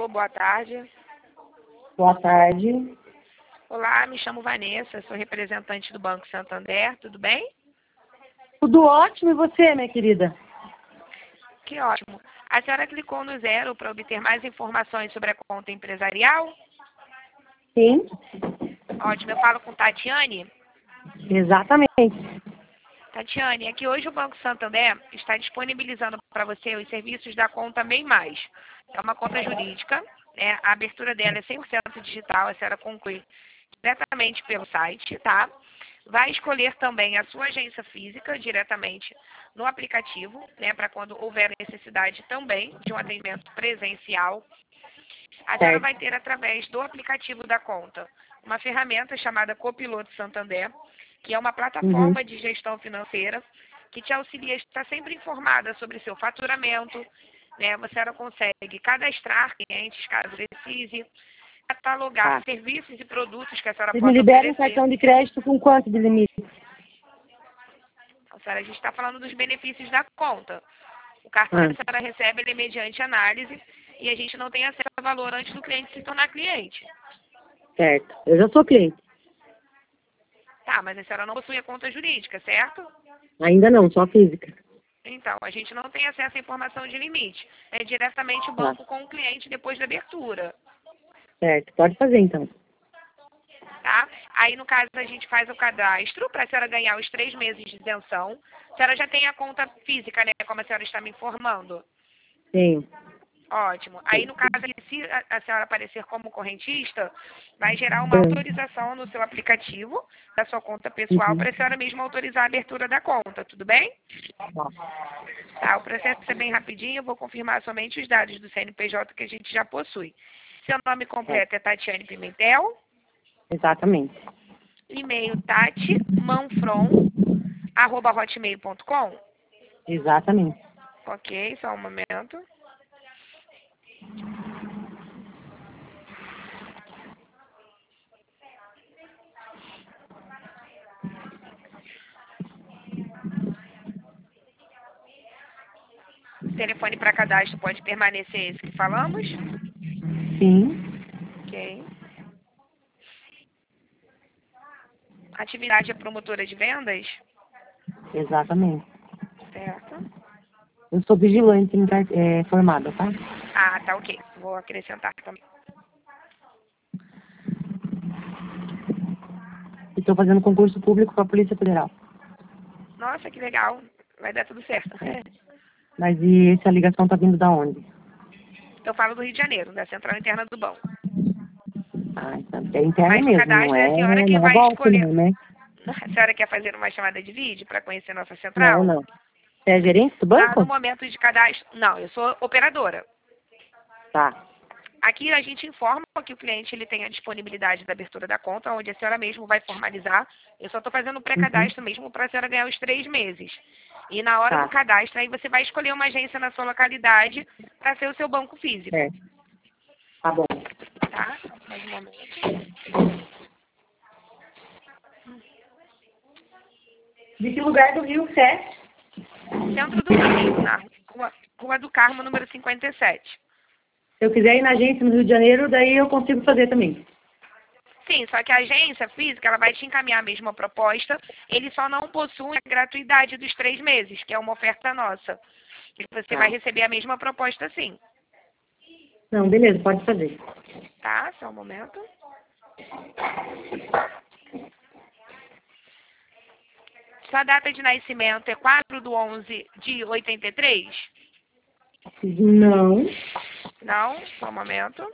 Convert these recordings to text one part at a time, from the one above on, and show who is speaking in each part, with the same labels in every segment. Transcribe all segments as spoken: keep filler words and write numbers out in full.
Speaker 1: Alô, boa tarde.
Speaker 2: Boa tarde.
Speaker 1: Olá, me chamo Vanessa, sou representante do Banco Santander, tudo bem?
Speaker 2: Tudo ótimo, e você, minha querida?
Speaker 1: Que ótimo. A senhora clicou no zero para obter mais informações sobre a conta empresarial?
Speaker 2: Sim,
Speaker 1: Ótimo, eu falo com Tatiane.
Speaker 2: exatamente.
Speaker 1: Tatiane, é que hoje o Banco Santander está disponibilizando para você os serviços da conta Bem Mais. É uma conta jurídica, né? A abertura dela é cem por cento digital, a senhora conclui diretamente pelo site, tá? Vai escolher também a sua agência física diretamente no aplicativo, né? Para quando houver necessidade também de um atendimento presencial. A senhora vai ter, através do aplicativo da conta, uma ferramenta chamada Copiloto Santander, que é uma plataforma
Speaker 2: Uhum.
Speaker 1: de gestão financeira que te auxilia a estar sempre informada sobre seu faturamento, né? Você ainda consegue cadastrar clientes, caso precise, catalogar
Speaker 2: Tá.
Speaker 1: serviços e produtos que a senhora
Speaker 2: Vocês me
Speaker 1: possa
Speaker 2: liberam um
Speaker 1: oferecer.
Speaker 2: cartão de crédito com quanto de limite?
Speaker 1: Então, senhora, a gente está falando dos benefícios da conta. O cartão
Speaker 2: Ah,
Speaker 1: que a senhora recebe ele é mediante análise e a gente não tem acesso a valor antes do cliente se tornar cliente.
Speaker 2: certo. Eu já sou cliente.
Speaker 1: Tá, mas a senhora não possui a conta jurídica, certo?
Speaker 2: Ainda não, só física.
Speaker 1: Então, a gente não tem acesso à informação de limite. É diretamente o
Speaker 2: Tá,
Speaker 1: banco com o cliente depois da abertura,
Speaker 2: certo. Pode fazer, então.
Speaker 1: tá? Aí, no caso, a gente faz o cadastro para a senhora ganhar os três meses de isenção. A senhora já tem a conta física, né? Como a senhora está me informando.
Speaker 2: Tenho.
Speaker 1: Ótimo. Aí, no caso, se a a senhora aparecer como correntista, vai gerar uma
Speaker 2: Ah,
Speaker 1: autorização no seu aplicativo da sua conta pessoal
Speaker 2: uhum.
Speaker 1: para a senhora mesma autorizar a abertura da conta, tudo bem?
Speaker 2: Tá.
Speaker 1: Tá, o processo é bem rapidinho, eu vou confirmar somente os dados do C N P J que a gente já possui. Seu nome
Speaker 2: Certo.
Speaker 1: completo é Tatiane Pimentel,
Speaker 2: Exatamente.
Speaker 1: e-mail tatimanfron, arroba hotmail ponto com.
Speaker 2: Exatamente.
Speaker 1: Ok, só um momento. O telefone para cadastro pode permanecer esse que falamos?
Speaker 2: Sim,
Speaker 1: Ok. Atividade é promotora de vendas?
Speaker 2: exatamente.
Speaker 1: Certo.
Speaker 2: Eu sou vigilante em car- é, formada, tá?
Speaker 1: Ah, tá ok. Vou acrescentar também.
Speaker 2: E estou fazendo concurso público para a Polícia Federal.
Speaker 1: Nossa, que legal. Vai dar tudo certo.
Speaker 2: É. Mas e essa ligação tá vindo da onde?
Speaker 1: Eu falo do Rio de Janeiro, da Central Interna do Banco.
Speaker 2: Ah, então é interno
Speaker 1: Mas o
Speaker 2: mesmo, não
Speaker 1: cadastro é a senhora
Speaker 2: é,
Speaker 1: quem
Speaker 2: não é
Speaker 1: vai
Speaker 2: golpe
Speaker 1: escolher.
Speaker 2: não, né?
Speaker 1: A senhora quer fazer uma chamada de vídeo para conhecer nossa
Speaker 2: Não,
Speaker 1: central?
Speaker 2: não. Você é gerente do
Speaker 1: Tá no
Speaker 2: banco?
Speaker 1: momento de cadastro. Não, eu sou operadora.
Speaker 2: Tá.
Speaker 1: Aqui a gente informa que o cliente ele tem a disponibilidade da abertura da conta, onde a senhora mesmo vai formalizar. Eu só estou fazendo o
Speaker 2: Uhum.
Speaker 1: pré-cadastro mesmo para a senhora ganhar os três meses. E na hora do
Speaker 2: Tá.
Speaker 1: cadastro, aí você vai escolher uma agência na sua localidade para ser o seu banco físico.
Speaker 2: Certo. Tá bom.
Speaker 1: Tá? Mais um momento.
Speaker 2: De que lugar do Rio você é?
Speaker 1: Centro do Rio, na rua, rua do Carmo, número cinquenta e sete.
Speaker 2: Se eu quiser ir na agência no Rio de Janeiro, daí eu consigo fazer também.
Speaker 1: Sim, só que a agência física ela vai te encaminhar a mesma proposta, ele só não possui a gratuidade dos três meses, que é uma oferta nossa. E você vai
Speaker 2: Tá.
Speaker 1: receber a mesma proposta sim,
Speaker 2: Não, beleza, pode fazer.
Speaker 1: tá? Só um momento. Sua data de nascimento é quatro de onze de oitenta e três?
Speaker 2: Não.
Speaker 1: Não? Só um momento.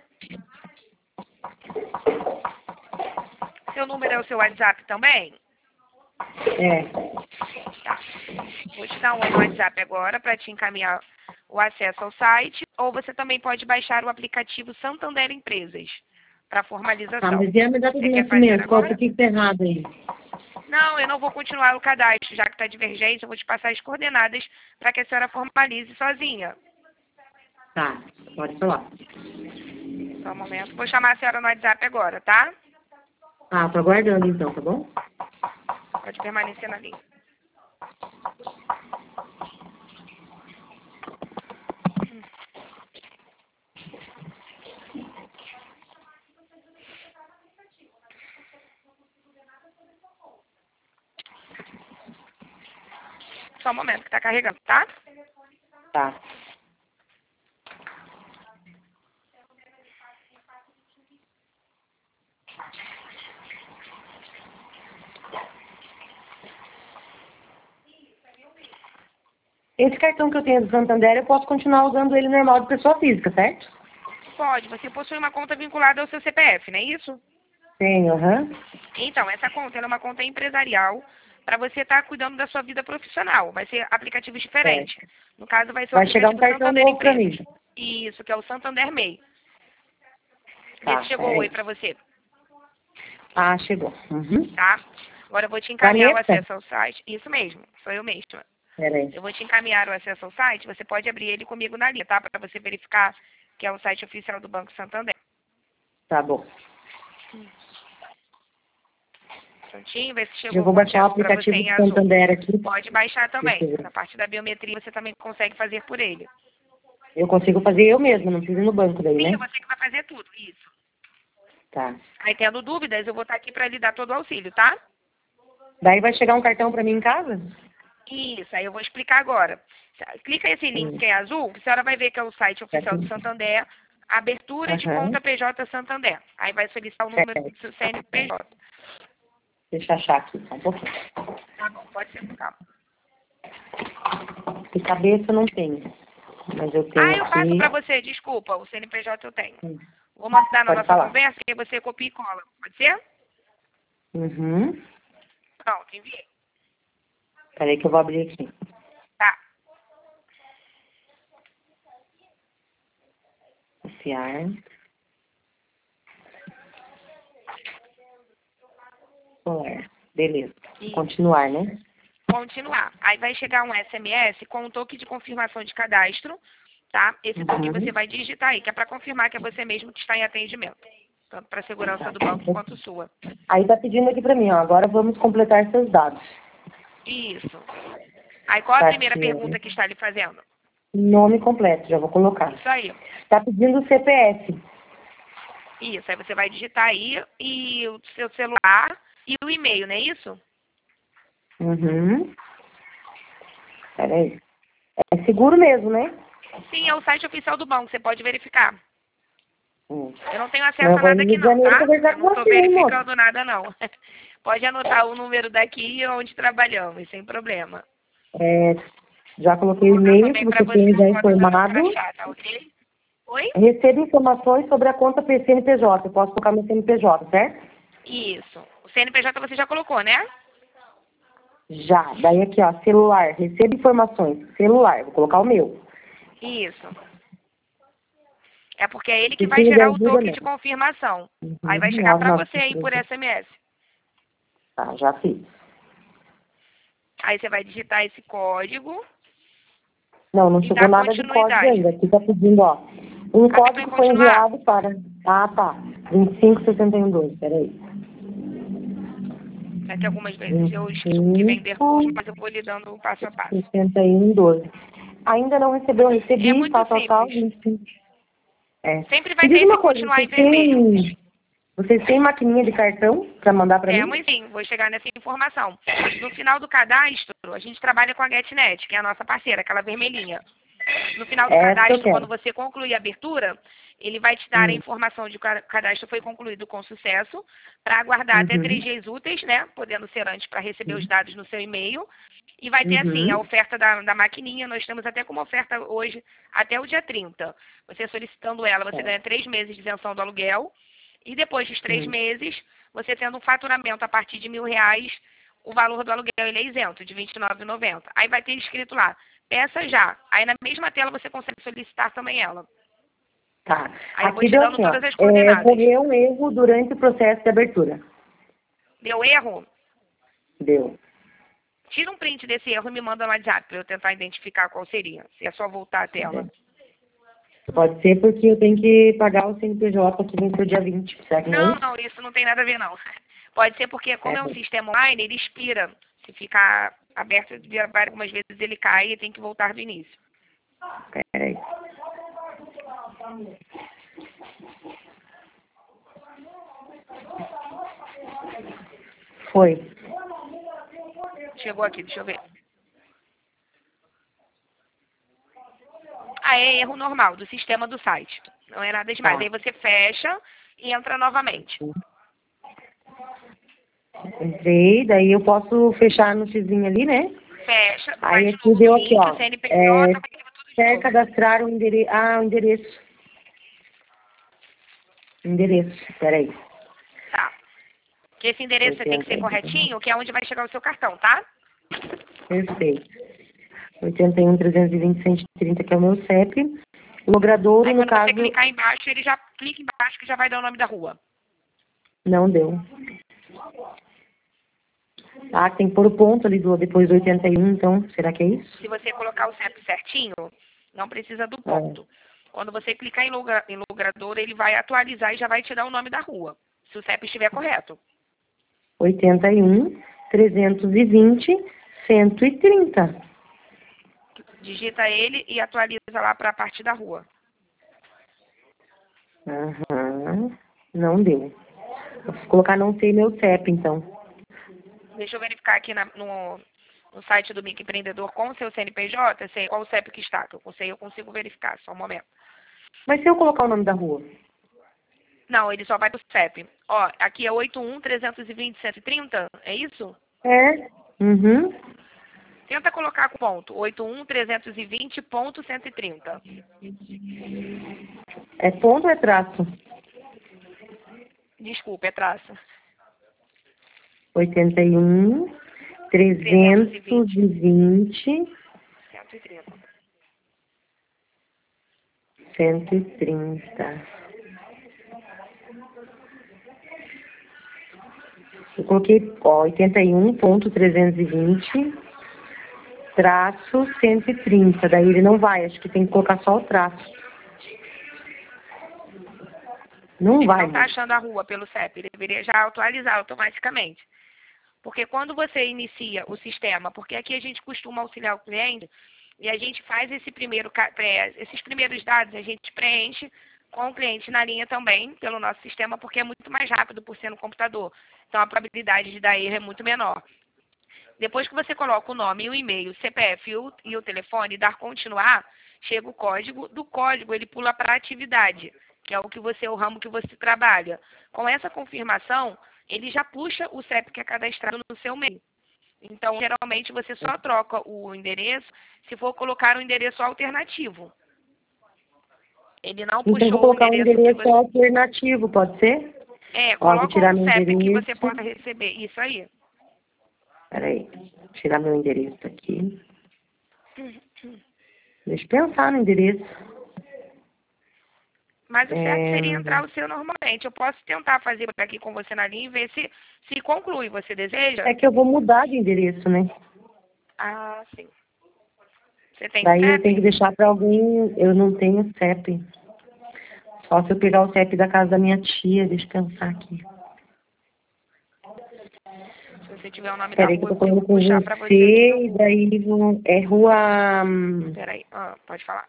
Speaker 1: Seu número é o seu WhatsApp também?
Speaker 2: É.
Speaker 1: Tá. Vou te dar um oi no WhatsApp agora para te encaminhar o acesso ao site, ou você também pode baixar o aplicativo Santander Empresas para
Speaker 2: Tá,
Speaker 1: formalização.
Speaker 2: mas e a minha data de
Speaker 1: Você quer fazer
Speaker 2: nascimento? Qual por
Speaker 1: agora?
Speaker 2: que que tá errado aí?
Speaker 1: Não, eu não vou continuar o cadastro, já que está divergente, eu vou te passar as coordenadas para que a senhora formalize sozinha.
Speaker 2: Tá, pode falar.
Speaker 1: Só um momento. Vou chamar a senhora no WhatsApp agora, tá?
Speaker 2: Ah, tô aguardando então, tá bom?
Speaker 1: Pode permanecer na linha. Só um momento que tá carregando, tá?
Speaker 2: Tá. Esse cartão que eu tenho do Santander, eu posso continuar usando ele normal de pessoa física, certo?
Speaker 1: Pode. Você possui uma conta vinculada ao seu C P F, não é isso?
Speaker 2: Tenho, aham.
Speaker 1: Então, essa conta ela é uma conta empresarial para você estar cuidando da sua vida profissional. Vai ser aplicativos diferentes. No caso, vai ser o
Speaker 2: Vai chegar um
Speaker 1: aplicativo
Speaker 2: cartão
Speaker 1: Santander
Speaker 2: novo pra
Speaker 1: Empresas.
Speaker 2: mim.
Speaker 1: Isso, que é o Santander M E I. Vê
Speaker 2: Tá,
Speaker 1: se chegou
Speaker 2: peraí.
Speaker 1: oi para você,
Speaker 2: Ah, chegou. Uhum.
Speaker 1: tá? Agora eu vou te encaminhar o
Speaker 2: Vanessa?
Speaker 1: acesso ao site. Isso mesmo, sou eu mesma.
Speaker 2: Peraí.
Speaker 1: Eu vou te encaminhar o acesso ao site. Você pode abrir ele comigo na linha, tá? Para você verificar que é o site oficial do Banco Santander.
Speaker 2: Tá bom.
Speaker 1: Prontinho, vê se
Speaker 2: Eu
Speaker 1: chegou
Speaker 2: vou
Speaker 1: com
Speaker 2: baixar o
Speaker 1: acesso para você
Speaker 2: aplicativo
Speaker 1: em
Speaker 2: do
Speaker 1: azul.
Speaker 2: Santander aqui.
Speaker 1: Pode baixar também.
Speaker 2: Deixa eu ver.
Speaker 1: Na parte da biometria você também consegue fazer por ele.
Speaker 2: Eu consigo fazer eu mesmo, não preciso ir no banco daí,
Speaker 1: Sim, é
Speaker 2: né?
Speaker 1: você que vai fazer tudo, isso.
Speaker 2: Tá.
Speaker 1: Aí tendo dúvidas, eu vou estar aqui para lhe dar todo o auxílio, tá?
Speaker 2: Daí vai chegar um cartão pra mim em casa?
Speaker 1: Isso, aí eu vou explicar agora. Clica esse link
Speaker 2: Hum.
Speaker 1: que é azul, que a senhora vai ver que é o site oficial do
Speaker 2: Certo.
Speaker 1: Santander, abertura de
Speaker 2: Aham.
Speaker 1: conta P J Santander. Aí vai solicitar o número do seu C N P J.
Speaker 2: Deixa eu achar aqui, só um pouquinho.
Speaker 1: Tá bom, pode ser com calma.
Speaker 2: De cabeça eu não tenho. Mas eu
Speaker 1: Ah,
Speaker 2: tenho
Speaker 1: eu passo para
Speaker 2: aqui.
Speaker 1: você, desculpa, o C N P J eu tenho.
Speaker 2: Hum.
Speaker 1: Vou mandar na
Speaker 2: Pode
Speaker 1: nossa
Speaker 2: falar.
Speaker 1: conversa e aí você copia e cola. Pode ser?
Speaker 2: Uhum.
Speaker 1: Pronto, enviei.
Speaker 2: Peraí que eu vou abrir aqui.
Speaker 1: Tá.
Speaker 2: Copiar. Solar. Beleza.
Speaker 1: E
Speaker 2: Continuar, né?
Speaker 1: continuar. Aí vai chegar um S M S com um toque de confirmação de cadastro, tá? Esse toque você
Speaker 2: Uhum.
Speaker 1: vai digitar aí, que é para confirmar que é você mesmo que está em atendimento. Tanto para a segurança do banco quanto sua.
Speaker 2: Aí tá pedindo aqui pra mim, ó. Agora vamos completar seus dados.
Speaker 1: Isso. Aí qual a primeira
Speaker 2: Tatiana.
Speaker 1: pergunta que está lhe fazendo?
Speaker 2: Nome completo, já vou colocar.
Speaker 1: Isso aí.
Speaker 2: Tá pedindo o C P F.
Speaker 1: Isso. Aí você vai digitar aí e o seu celular e o e-mail, não é isso?
Speaker 2: Uhum. Peraí. É seguro mesmo, né?
Speaker 1: Sim, é o site oficial do banco, você pode verificar.
Speaker 2: Hum.
Speaker 1: Eu não tenho
Speaker 2: Mas
Speaker 1: acesso
Speaker 2: eu
Speaker 1: a
Speaker 2: vou
Speaker 1: nada
Speaker 2: no
Speaker 1: aqui
Speaker 2: Rio de
Speaker 1: não,
Speaker 2: Janeiro
Speaker 1: tá?
Speaker 2: conversar
Speaker 1: Eu
Speaker 2: com
Speaker 1: não estou
Speaker 2: você, hein, moço?
Speaker 1: verificando nada não. Pode anotar o número daqui onde trabalhamos, sem problema.
Speaker 2: É, já coloquei o
Speaker 1: Vou mandar
Speaker 2: e-mail que
Speaker 1: também para
Speaker 2: você
Speaker 1: você
Speaker 2: tem
Speaker 1: o
Speaker 2: já
Speaker 1: código do meu
Speaker 2: informado.
Speaker 1: crachá, tá ok? Oi?
Speaker 2: Recebo informações sobre a conta C N P J. Eu posso colocar meu C N P J, certo?
Speaker 1: Isso. O C N P J você já colocou, né?
Speaker 2: Já. Daí aqui, ó, celular. Recebo informações. Celular. Vou colocar o meu.
Speaker 1: Isso. É porque é ele que vai
Speaker 2: Precisa de
Speaker 1: gerar o
Speaker 2: ajuda
Speaker 1: toque de
Speaker 2: mesmo.
Speaker 1: confirmação. Aí vai
Speaker 2: Uhum.
Speaker 1: chegar
Speaker 2: nove
Speaker 1: para
Speaker 2: nove
Speaker 1: você
Speaker 2: cinco
Speaker 1: aí por
Speaker 2: três.
Speaker 1: S M S.
Speaker 2: Tá, já fiz.
Speaker 1: Aí você vai digitar esse código
Speaker 2: Não, não
Speaker 1: e
Speaker 2: chegou
Speaker 1: dar
Speaker 2: nada de código
Speaker 1: continuidade.
Speaker 2: ainda. Aqui tá pedindo, ó. Um
Speaker 1: Até para
Speaker 2: código foi
Speaker 1: continuar?
Speaker 2: enviado para... Ah, tá. vinte e cinco sessenta e um doze. Peraí.
Speaker 1: Vai ter algumas vezes eu esqueço que vender curso,
Speaker 2: vinte e cinco
Speaker 1: mas eu vou lhe dando o passo a passo.
Speaker 2: sessenta e um doze. Ainda não recebeu, eu
Speaker 1: É
Speaker 2: recebi,
Speaker 1: muito
Speaker 2: tal, tal, tal,
Speaker 1: simples.
Speaker 2: vinte e cinco. É.
Speaker 1: Sempre
Speaker 2: Me
Speaker 1: vai ter
Speaker 2: diz
Speaker 1: esse
Speaker 2: uma coisa,
Speaker 1: continuar em
Speaker 2: vocês
Speaker 1: vermelho.
Speaker 2: têm, vocês têm maquininha de cartão para mandar para mim?
Speaker 1: Temos sim, vou chegar nessa informação. No final do cadastro, a gente trabalha com a GetNet, que é a nossa parceira, aquela vermelhinha. No final do
Speaker 2: É essa que eu
Speaker 1: cadastro,
Speaker 2: quero.
Speaker 1: quando você concluir a abertura, ele vai te dar a
Speaker 2: Hum.
Speaker 1: informação de que o cadastro foi concluído com sucesso, para aguardar até três
Speaker 2: Uhum.
Speaker 1: dias úteis, né? Podendo ser antes para receber os dados no seu e-mail. E vai ter assim, a
Speaker 2: Uhum.
Speaker 1: oferta da, da maquininha, nós temos até como oferta hoje, até o dia trinta. Você solicitando ela, você
Speaker 2: É.
Speaker 1: ganha três meses de isenção do aluguel. E depois dos três
Speaker 2: Hum.
Speaker 1: meses, você tendo um faturamento a partir de mil reais, o valor do aluguel ele é isento, de vinte e nove reais e noventa centavos. Aí vai ter escrito lá, peça já. Aí na mesma tela você consegue solicitar também ela.
Speaker 2: Tá.
Speaker 1: Aí eu vou
Speaker 2: Aqui
Speaker 1: te
Speaker 2: deu
Speaker 1: dando
Speaker 2: assim, ó.
Speaker 1: todas as
Speaker 2: É,
Speaker 1: coordenadas.
Speaker 2: ocorreu um erro durante o processo de abertura.
Speaker 1: Deu erro?
Speaker 2: Deu.
Speaker 1: Tira um print desse erro e me manda no WhatsApp para eu tentar identificar qual seria. Se é só voltar a tela.
Speaker 2: Pode ser porque eu tenho que pagar o C N P J que vem pro dia vinte. Será que não é
Speaker 1: Não,
Speaker 2: isso?
Speaker 1: não, isso não tem nada a ver não. Pode ser porque como é um
Speaker 2: É.
Speaker 1: sistema online, ele expira. Se ficar aberto algumas vezes ele cai e tem que voltar do início.
Speaker 2: Peraí. Foi.
Speaker 1: Chegou aqui, deixa eu ver. Ah, é erro normal do sistema do site. Não é nada demais.
Speaker 2: Tá.
Speaker 1: Aí você fecha e entra novamente.
Speaker 2: Entrei, daí eu posso fechar no xizinho ali, né?
Speaker 1: Fecha, vai
Speaker 2: Aí
Speaker 1: de
Speaker 2: aqui
Speaker 1: novo
Speaker 2: deu
Speaker 1: no
Speaker 2: aqui,
Speaker 1: link,
Speaker 2: ó.
Speaker 1: o C N P J,
Speaker 2: É,
Speaker 1: vai ter tudo de
Speaker 2: quer
Speaker 1: novo.
Speaker 2: cadastrar o endereço. Ah, o endereço. Endereço, peraí.
Speaker 1: Tá. Que esse endereço tem que ser
Speaker 2: oitenta e um.
Speaker 1: corretinho, que é onde vai chegar o seu cartão, tá?
Speaker 2: Perfeito. oitenta e um, trezentos e vinte, cento e trinta, que é o meu C E P. Logradouro,
Speaker 1: Aí
Speaker 2: no
Speaker 1: quando você
Speaker 2: caso,
Speaker 1: clicar embaixo, ele já clica embaixo que já vai dar o nome da rua.
Speaker 2: não deu. Ah, tem que pôr o ponto ali do, depois do oitenta e um, então, será que é isso?
Speaker 1: Se você colocar o C E P certinho, não precisa do
Speaker 2: Ah,
Speaker 1: ponto. Quando você clicar em, logra, em logrador, ele vai atualizar e já vai te dar o nome da rua, se o C E P estiver correto.
Speaker 2: oitenta e um, trezentos e vinte, cento e trinta.
Speaker 1: Digita ele e atualiza lá para a parte da rua.
Speaker 2: Aham, não deu. Eu vou colocar não sei meu C E P, então.
Speaker 1: Deixa eu verificar aqui na- no, no site do microempreendedor com o seu C N P J, sei qual o C E P que está, que eu consigo, eu consigo verificar, só um momento.
Speaker 2: Mas se eu colocar o nome da rua?
Speaker 1: Não, ele só vai pro C E P. Ó, aqui é oitenta e um, trezentos e vinte, cento e trinta, é isso?
Speaker 2: É. Uhum.
Speaker 1: Tenta colocar com ponto, oitenta e um, trezentos e vinte ponto cento e trinta.
Speaker 2: É ponto ou é traço?
Speaker 1: Desculpa, é traça.
Speaker 2: oitenta e um,
Speaker 1: trezentos e
Speaker 2: trezentos
Speaker 1: vinte,
Speaker 2: e vinte,
Speaker 1: cento e trinta.
Speaker 2: cento e trinta. Eu coloquei, ó, oitenta e um ponto trezentos e vinte, traço cento e trinta. Daí ele não vai, acho que tem que colocar só o traço. Não
Speaker 1: Ele
Speaker 2: vai,
Speaker 1: não está
Speaker 2: moço.
Speaker 1: achando a rua pelo C E P, ele deveria já atualizar automaticamente. Porque quando você inicia o sistema, porque aqui a gente costuma auxiliar o cliente e a gente faz esse primeiro, ca- pré- esses primeiros dados, a gente preenche com o cliente na linha também, pelo nosso sistema, porque é muito mais rápido por ser no computador. Então a probabilidade de dar erro é muito menor. Depois que você coloca o nome, o e-mail, o C P F e o, e o telefone, dar continuar, chega o código. Do código ele pula para a atividade, que é o que você, o ramo que você trabalha. Com essa confirmação, ele já puxa o C E P que é cadastrado no seu e-mail. Então, geralmente, você só troca o endereço se for colocar um endereço alternativo. Ele não
Speaker 2: Então eu vou
Speaker 1: puxou o
Speaker 2: colocar um
Speaker 1: endereço que
Speaker 2: endereço
Speaker 1: você...
Speaker 2: alternativo, pode ser?
Speaker 1: É,
Speaker 2: Ó, vou
Speaker 1: coloca
Speaker 2: tirar
Speaker 1: um
Speaker 2: meu
Speaker 1: C E P que você
Speaker 2: endereço.
Speaker 1: possa receber. Isso aí.
Speaker 2: Peraí, vou tirar meu endereço aqui. Deixa eu pensar no endereço.
Speaker 1: Mas o certo
Speaker 2: É,
Speaker 1: seria entrar o seu normalmente. Eu posso tentar fazer por aqui com você na linha e ver se, se conclui. Você deseja?
Speaker 2: é que eu vou mudar de endereço, né?
Speaker 1: Ah, sim. Você tem
Speaker 2: Daí eu tenho que
Speaker 1: C E P?
Speaker 2: deixar para alguém. Eu não tenho C E P. Só se eu pegar o C E P da casa da minha tia. Deixa eu pensar aqui.
Speaker 1: Se você tiver o nome da
Speaker 2: Peraí que eu
Speaker 1: rua,
Speaker 2: tô
Speaker 1: eu consigo
Speaker 2: falando com
Speaker 1: puxar para você aqui no
Speaker 2: você. E
Speaker 1: Google.
Speaker 2: daí vão- é rua. hum,
Speaker 1: Peraí, ah, pode falar.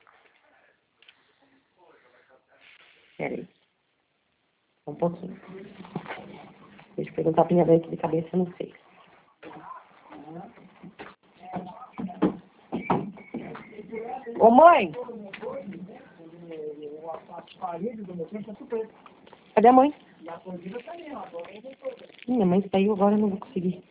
Speaker 2: Peraí. Um pouquinho. Deixa eu perguntar pra minha mãe aqui de cabeça, eu não sei. Ô mãe! Cadê a mãe? Minha mãe saiu agora, eu não vou conseguir.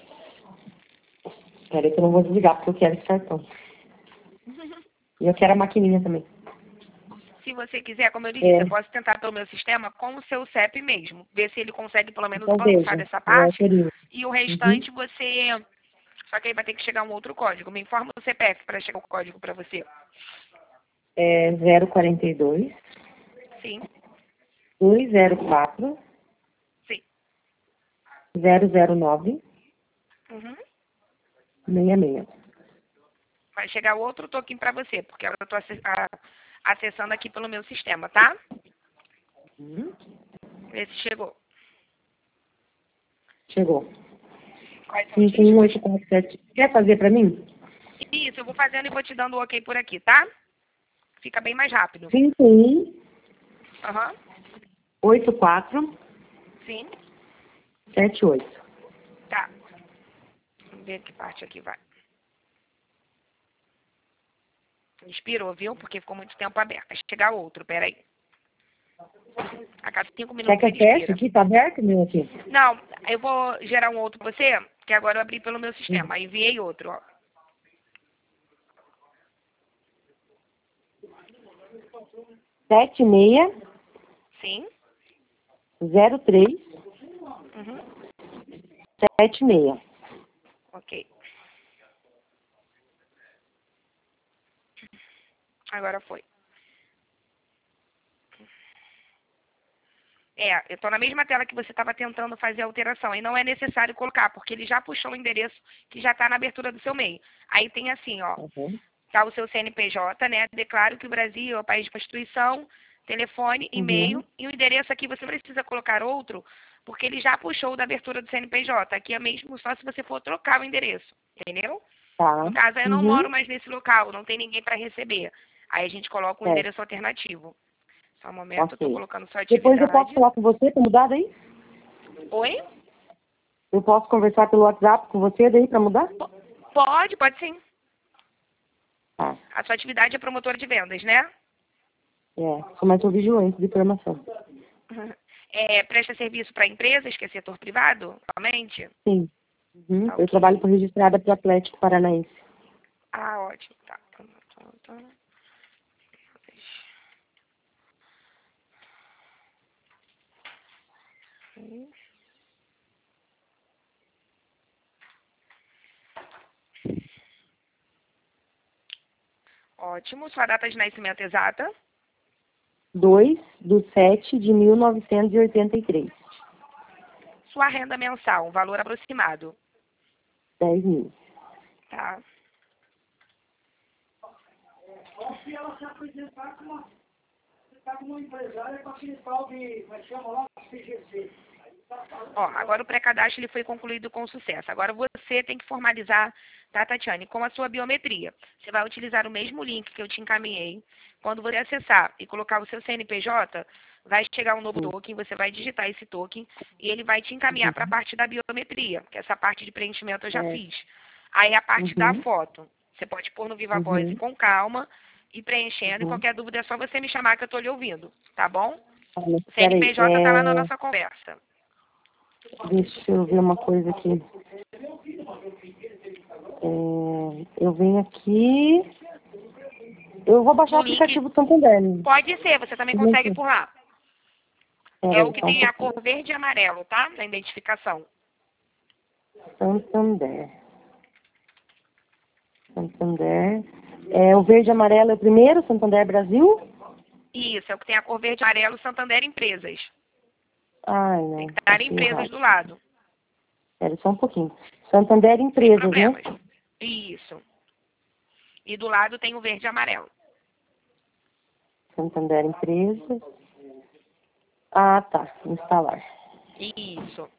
Speaker 2: Peraí que eu não vou desligar, porque eu quero esse cartão. E eu quero a maquininha também.
Speaker 1: Se você quiser, como eu disse,
Speaker 2: É,
Speaker 1: eu posso tentar pelo meu sistema com o seu C E P mesmo. Ver se ele consegue pelo menos
Speaker 2: então
Speaker 1: avançar
Speaker 2: veja.
Speaker 1: dessa
Speaker 2: Eu
Speaker 1: parte.
Speaker 2: autorizo.
Speaker 1: E o
Speaker 2: Uhum.
Speaker 1: restante você... Só que aí vai ter que chegar um outro código. Me informa o C P F para chegar o código para você.
Speaker 2: É zero quarenta e dois,
Speaker 1: Sim,
Speaker 2: dois zero quatro,
Speaker 1: sim.
Speaker 2: zero zero nove,
Speaker 1: Uhum.
Speaker 2: seis seis.
Speaker 1: Vai chegar outro token para você, porque eu estou acessando aqui pelo meu sistema, tá?
Speaker 2: Uhum.
Speaker 1: Vê se chegou.
Speaker 2: Chegou.
Speaker 1: Quais são os
Speaker 2: cinco um
Speaker 1: dígitos?
Speaker 2: oito quatro sete. Quer fazer pra mim?
Speaker 1: Isso, eu vou fazendo e vou te dando o ok por aqui, tá? Fica bem mais rápido.
Speaker 2: cinco um
Speaker 1: Aham,
Speaker 2: oito quatro
Speaker 1: sim,
Speaker 2: sete oito.
Speaker 1: tá. Vamos ver que parte aqui vai. Expirou, viu? Porque ficou muito tempo aberto. Vai chegar outro, peraí. A cada cinco
Speaker 2: Quer
Speaker 1: minutos
Speaker 2: que eu
Speaker 1: ele
Speaker 2: teste
Speaker 1: expira.
Speaker 2: aqui? Tá aberto meu aqui?
Speaker 1: Não, eu vou gerar um outro pra você, que agora eu abri pelo meu
Speaker 2: Hum.
Speaker 1: sistema. Aí enviei outro, ó.
Speaker 2: Sete seis
Speaker 1: Sim.
Speaker 2: zero três
Speaker 1: Uhum.
Speaker 2: sete seis.
Speaker 1: Ok. Agora foi. É, eu tô na mesma tela que você estava tentando fazer a alteração. E não é necessário colocar, porque ele já puxou o endereço que já está na abertura do seu e-mail. Aí tem assim, ó.
Speaker 2: Uhum.
Speaker 1: Tá o seu C N P J, né? Declaro que o Brasil é o país de Constituição, telefone, e-mail.
Speaker 2: Uhum.
Speaker 1: E o endereço aqui você não precisa colocar outro, porque ele já puxou o da abertura do C N P J. Aqui é mesmo só se você for trocar o endereço. Entendeu?
Speaker 2: Tá.
Speaker 1: No caso, eu não moro
Speaker 2: Uhum.
Speaker 1: mais nesse local, não tem ninguém para receber. Aí a gente coloca um
Speaker 2: Certo.
Speaker 1: endereço alternativo. Só um momento, eu estou
Speaker 2: Ok.
Speaker 1: colocando sua
Speaker 2: Depois eu posso
Speaker 1: atividade.
Speaker 2: falar com você pra mudar daí?
Speaker 1: Oi?
Speaker 2: Eu posso conversar pelo WhatsApp com você daí pra mudar?
Speaker 1: P- Pode, pode sim.
Speaker 2: Tá.
Speaker 1: A sua atividade é promotora de vendas, né?
Speaker 2: É. Sou mais um vigilante de formação.
Speaker 1: É, presta serviço para empresas, que é setor privado, somente?
Speaker 2: Sim. Uhum.
Speaker 1: Tá
Speaker 2: Eu trabalho
Speaker 1: ok.
Speaker 2: por registrada para o Atlético Paranaense.
Speaker 1: Ah, ótimo. Tá. Tá, tá, tá. Hum. Ótimo. Sua data de nascimento exata?
Speaker 2: dois de sete de mil novecentos e oitenta e três.
Speaker 1: Sua renda mensal, um valor aproximado.
Speaker 2: dez mil.
Speaker 1: Tá.
Speaker 3: Se ela se apresentar com uma, tá com uma empresária com aquele tal de, como é que chama lá? C G C.
Speaker 1: Ó, agora o pré-cadastro ele foi concluído com sucesso. Agora você tem que formalizar, tá, Tatiane, com a sua biometria. Você vai utilizar o mesmo link que eu te encaminhei. Quando você acessar e colocar o seu C N P J, vai chegar um novo token, você vai digitar esse token e ele vai te encaminhar para a parte da biometria, que essa parte de preenchimento eu já
Speaker 2: É.
Speaker 1: fiz. Aí a parte da
Speaker 2: Uhum.
Speaker 1: foto, você pode pôr no Viva Voz e
Speaker 2: Uhum.
Speaker 1: com calma e preenchendo. E
Speaker 2: Uhum.
Speaker 1: qualquer dúvida é só você me chamar que eu estou lhe ouvindo, tá bom?
Speaker 2: Olha,
Speaker 1: O
Speaker 2: peraí.
Speaker 1: C N P J está lá na
Speaker 2: É...
Speaker 1: nossa conversa.
Speaker 2: Deixa eu ver uma coisa aqui. É... Eu venho aqui... Eu vou baixar o
Speaker 1: No link
Speaker 2: aplicativo do Santander. Né?
Speaker 1: pode ser, você também
Speaker 2: Deixa eu
Speaker 1: consegue
Speaker 2: ver.
Speaker 1: por lá. É o
Speaker 2: Peraí,
Speaker 1: que
Speaker 2: só um
Speaker 1: tem a
Speaker 2: pouquinho.
Speaker 1: cor verde e amarelo, tá? Na identificação.
Speaker 2: Santander. Santander. É, o verde e amarelo é o primeiro, Santander Brasil?
Speaker 1: Isso, é o que tem a cor verde e amarelo, Santander Empresas.
Speaker 2: Ai,
Speaker 1: Tem que
Speaker 2: não.
Speaker 1: estar
Speaker 2: Achei
Speaker 1: empresas
Speaker 2: errado.
Speaker 1: do lado,
Speaker 2: Espera só um pouquinho. Santander
Speaker 1: sem
Speaker 2: Empresas, né?
Speaker 1: problemas. Isso. E do lado tem o verde e amarelo.
Speaker 2: Santander Empresas. Ah, tá. Instalar.
Speaker 1: Isso.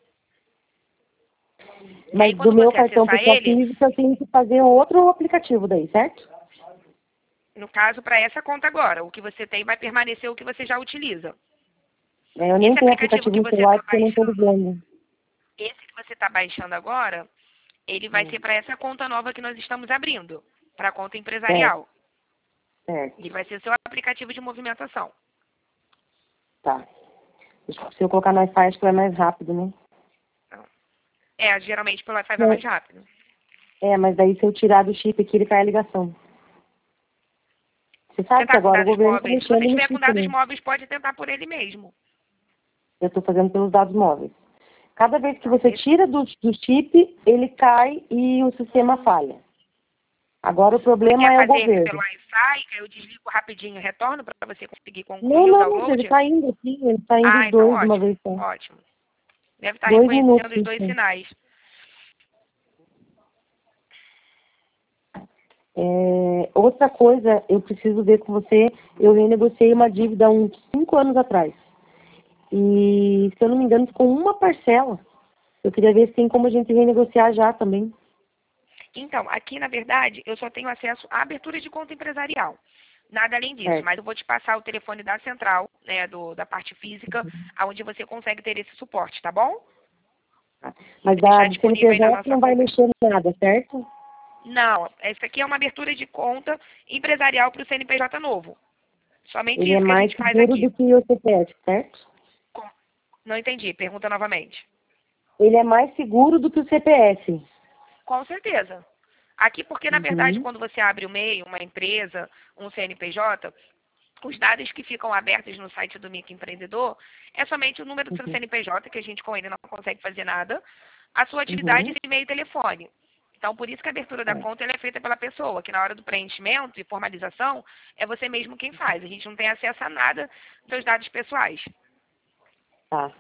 Speaker 1: E aí
Speaker 2: Mas do
Speaker 1: quando
Speaker 2: meu
Speaker 1: você
Speaker 2: cartão
Speaker 1: acessar
Speaker 2: pessoal
Speaker 1: ele,
Speaker 2: físico, eu tenho que fazer outro aplicativo daí, certo?
Speaker 1: no caso, para essa conta agora, o que você tem vai permanecer o que você já utiliza.
Speaker 2: É, eu nem
Speaker 1: Esse
Speaker 2: tenho
Speaker 1: aplicativo
Speaker 2: aplicativo
Speaker 1: que
Speaker 2: no
Speaker 1: você
Speaker 2: celular
Speaker 1: está
Speaker 2: porque eu não estou
Speaker 1: baixando,
Speaker 2: usando.
Speaker 1: esse que você está baixando agora, ele vai
Speaker 2: Hum,
Speaker 1: ser para essa conta nova que nós estamos abrindo, para a conta
Speaker 2: certo,
Speaker 1: empresarial.
Speaker 2: certo.
Speaker 1: E vai ser seu aplicativo de movimentação.
Speaker 2: Tá. Se eu colocar no Wi-Fi, acho que vai mais rápido, né?
Speaker 1: É, geralmente pelo Wi-Fi vai mais rápido.
Speaker 2: É, mas daí se eu tirar do chip aqui, ele cai a ligação. Você
Speaker 1: Você
Speaker 2: sabe que
Speaker 1: está com
Speaker 2: agora o
Speaker 1: dados
Speaker 2: governo está
Speaker 1: móveis? Se você
Speaker 2: mexendo no
Speaker 1: estiver com
Speaker 2: chip,
Speaker 1: dados
Speaker 2: né?
Speaker 1: móveis, pode tentar por ele mesmo.
Speaker 2: Eu estou fazendo pelos dados móveis. Cada vez que
Speaker 1: Não,
Speaker 2: você
Speaker 1: esse-
Speaker 2: tira do, do chip, ele cai e o sistema falha. Agora o
Speaker 1: Você
Speaker 2: problema
Speaker 1: quer
Speaker 2: é o
Speaker 1: fazer pelo
Speaker 2: governo.
Speaker 1: Wi-Fi, que eu desligo rapidinho e retorno para você conseguir
Speaker 2: Não,
Speaker 1: concluir o
Speaker 2: não, ele
Speaker 1: download?
Speaker 2: está indo aqui, ele está indo
Speaker 1: Ah,
Speaker 2: os
Speaker 1: então
Speaker 2: dois de uma
Speaker 1: ótimo,
Speaker 2: vez só.
Speaker 1: ótimo. Deve estar
Speaker 2: Dois minutos,
Speaker 1: reconhecendo os dois
Speaker 2: isso.
Speaker 1: sinais.
Speaker 2: É, outra coisa, eu preciso ver com você, eu renegociei uma dívida há uns cinco anos atrás. E, se eu não me engano, ficou uma parcela. Eu queria ver se tem como a gente renegociar já também.
Speaker 1: Então, aqui, na verdade, eu só tenho acesso à abertura de conta empresarial. Nada além disso,
Speaker 2: Certo.
Speaker 1: mas eu vou te passar o telefone da central, né, do, da parte física, onde você consegue ter esse suporte, tá bom?
Speaker 2: Mas
Speaker 1: Vou
Speaker 2: da
Speaker 1: deixar
Speaker 2: do
Speaker 1: disponível aí na
Speaker 2: C N P J
Speaker 1: nossa
Speaker 2: não vai
Speaker 1: conversa.
Speaker 2: mexer em nada, certo?
Speaker 1: Não, essa aqui é uma abertura de conta empresarial para o C N P J novo. Somente
Speaker 2: Ele é
Speaker 1: isso que a
Speaker 2: mais
Speaker 1: gente faz
Speaker 2: seguro
Speaker 1: aqui.
Speaker 2: do que o C P F, certo?
Speaker 1: Com- Não entendi, pergunta novamente.
Speaker 2: Ele é mais seguro do que o C P F.
Speaker 1: Com certeza. Aqui, porque na verdade,
Speaker 2: Uhum.
Speaker 1: quando você abre o MEI, uma empresa, um C N P J, os dados que ficam abertos no site do microempreendedor é somente o número do seu
Speaker 2: Uhum.
Speaker 1: C N P J, que a gente com ele não consegue fazer nada, a sua atividade
Speaker 2: Uhum.
Speaker 1: e e-mail e telefone. Então, por isso que a abertura da
Speaker 2: É.
Speaker 1: conta ela é feita pela pessoa, que na hora do preenchimento e formalização, é você mesmo quem faz. A gente não tem acesso a nada dos seus dados pessoais.
Speaker 2: Tá.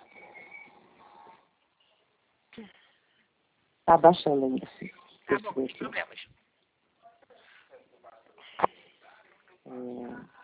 Speaker 2: Tá baixando ainda.
Speaker 1: Tá
Speaker 2: Deixa eu
Speaker 1: bom,
Speaker 2: ver
Speaker 1: sem
Speaker 2: aqui.
Speaker 1: problemas.
Speaker 2: É.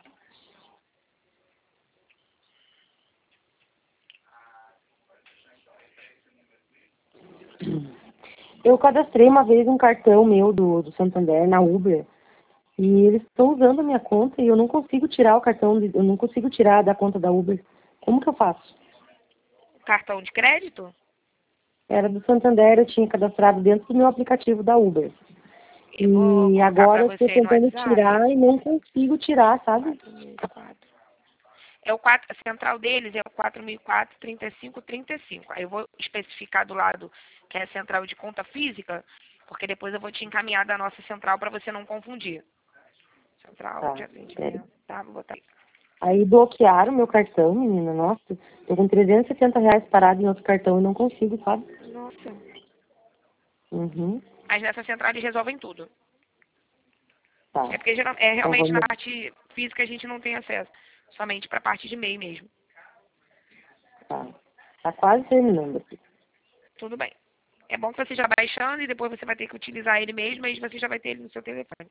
Speaker 2: Eu cadastrei uma vez um cartão meu do, do Santander na Uber e eles estão usando a minha conta e eu não consigo tirar o cartão, de- eu não consigo tirar da conta da Uber. Como que eu faço?
Speaker 1: Cartão de crédito?
Speaker 2: Era do Santander, eu tinha cadastrado dentro do meu aplicativo da Uber.
Speaker 1: Eu vou
Speaker 2: E
Speaker 1: colocar
Speaker 2: agora
Speaker 1: para
Speaker 2: eu estou
Speaker 1: você aí no
Speaker 2: tentando
Speaker 1: WhatsApp.
Speaker 2: tirar e não consigo tirar, sabe?
Speaker 1: quatro mil e quatro. É o quatro, a central deles é o quatro mil e quatro, trinta e cinco, trinta e cinco. Aí eu vou especificar do lado que é a central de conta física, porque depois eu vou te encaminhar da nossa central para você não confundir. Central de
Speaker 2: Tá, sério.
Speaker 1: atendimento, tá? Vou botar aí.
Speaker 2: Aí bloquearam meu cartão, menina, nossa. Tô com trezentos e setenta reais parado em outro cartão e não consigo, sabe?
Speaker 1: Nossa.
Speaker 2: Uhum,
Speaker 1: Mas nessa central eles resolvem tudo.
Speaker 2: tá.
Speaker 1: É porque geral- é
Speaker 2: Então
Speaker 1: realmente na
Speaker 2: vamos,
Speaker 1: parte física a gente não tem acesso. Somente para a parte de e-mail mesmo.
Speaker 2: tá. Tá quase terminando aqui.
Speaker 1: Tudo bem. É bom que você já baixando e depois você vai ter que utilizar ele mesmo, aí você já vai ter ele no seu telefone.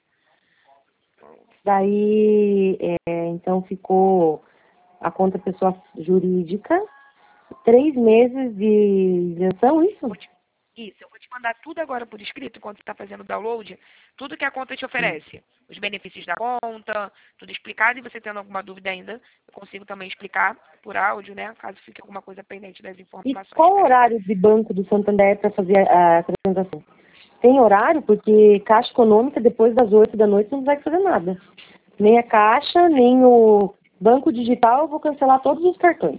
Speaker 2: Daí, é, então ficou a conta pessoa jurídica, três meses de isenção,
Speaker 1: Vou
Speaker 2: isso?
Speaker 1: te- Isso, eu vou te mandar tudo agora por escrito, enquanto você está fazendo o download, tudo que a conta te
Speaker 2: Sim.
Speaker 1: oferece. Os benefícios da conta, tudo explicado, e você tendo alguma dúvida ainda, eu consigo também explicar por áudio, né? Caso fique alguma coisa pendente das
Speaker 2: E
Speaker 1: informações.
Speaker 2: qual o
Speaker 1: Peraí.
Speaker 2: horário de banco do Santander para fazer a, a transação? Tem horário? Porque Caixa Econômica, depois das oito da noite, não vai fazer nada. Nem a Caixa, nem o Banco Digital, eu vou cancelar todos os cartões.